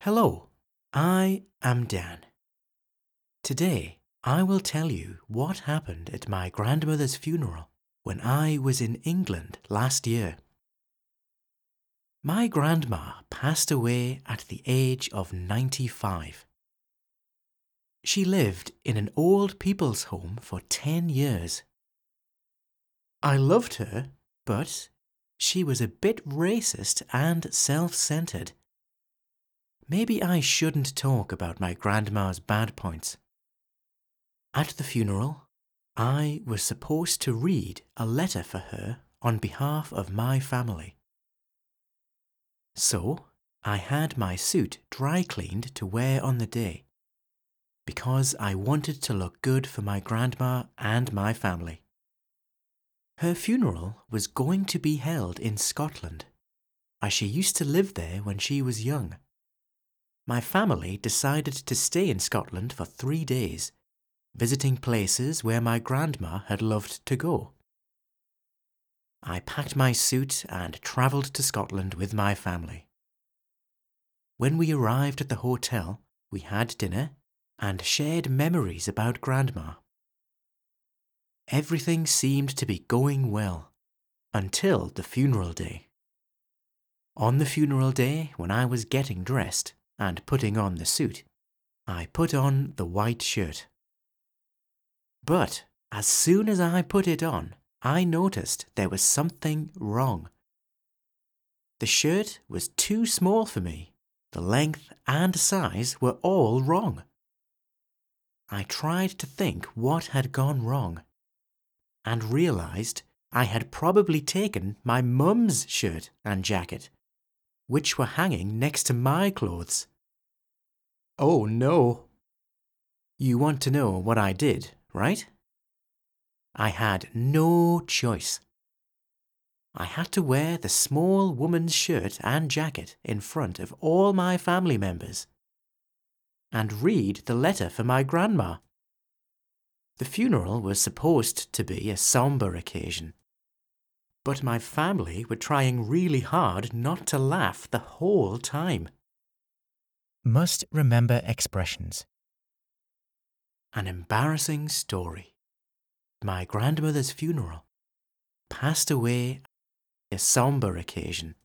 Hello, I am Dan. Today, I will tell you what happened at my grandmother's funeral when I was in England last year. My grandma passed away at the age of 95. She lived in an old people's home for 10 years. I loved her, but she was a bit racist and self-centered. Maybe I shouldn't talk about my grandma's bad points. At the funeral, I was supposed to read a letter for her on behalf of my family. So, I had my suit dry cleaned to wear on the day, because I wanted to look good for my grandma and my family. Her funeral was going to be held in Scotland, as she used to live there when she was young. My family decided to stay in Scotland for 3 days, visiting places where my grandma had loved to go. I packed my suit and travelled to Scotland with my family. When we arrived at the hotel, we had dinner and shared memories about Grandma. Everything seemed to be going well, until the funeral day. On the funeral day, when I was getting dressed and putting on the suit, I put on the white shirt. But as soon as I put it on, I noticed there was something wrong. The shirt was too small for me. The length and size were all wrong. I tried to think what had gone wrong, and realized I had probably taken my mum's shirt and jacket, which were hanging next to my clothes. Oh no! You want to know what I did, right? I had no choice. I had to wear the small woman's shirt and jacket in front of all my family members and read the letter for my grandma. The funeral was supposed to be a somber occasion, but my family were trying really hard not to laugh the whole time. Must remember expressions. An embarrassing story. My grandmother's funeral. Passed away a somber occasion.